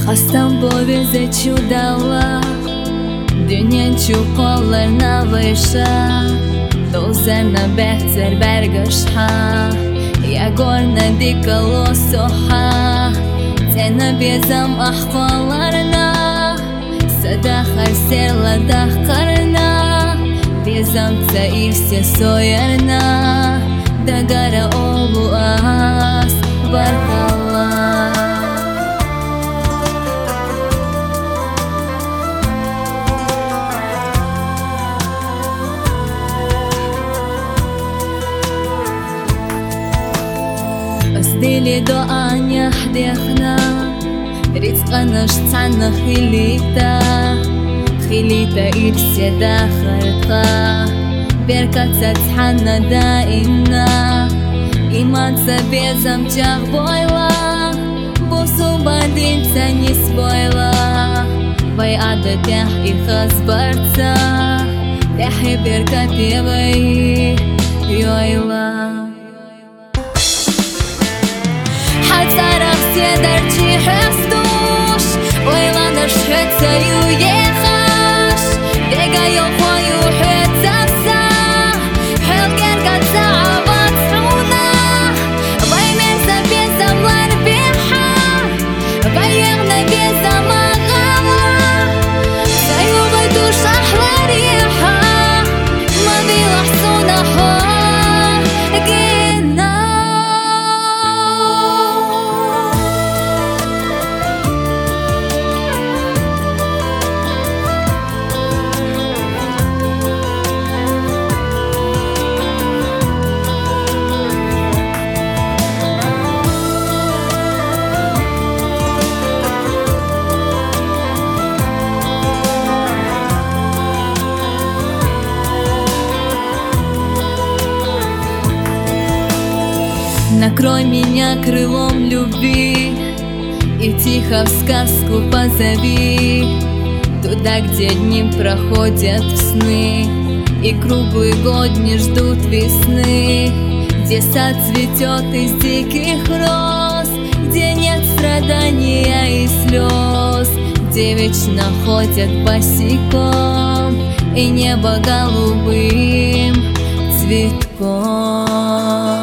Хастан повезе чудала, дүйнен чуколларна вайша, Дозерна бехтер бергашха, Ягорна дикало соха, Тена безам ахваларна, Садахар серла дахкарна, Безам цаирсе соярна, Дагара олу ас бархала. Дили до аня хдехна, рицканаш цана хилита, хилита ирсе дахарта, беркаца цхана даина, иманца безам чах бойла, босу бандинца не спойла, вай ада тях и хазбарца, тяхи беркати вай йойла. Хацарах седарчи хестуш, ойланаш хецаю ехаш, бегаю хою хецавса, хелгер гадса абацуна, ваймерса безам ларбеха, вайерна безам агала, заюгай душах лареха, мавилах сунаха, Накрой меня крылом любви и тихо в сказку позови, туда, где дни проходят в сны и круглый год не ждут весны, где сад цветет из диких роз, где нет страдания и слез, где вечно ходят босиком и небо голубым цветком.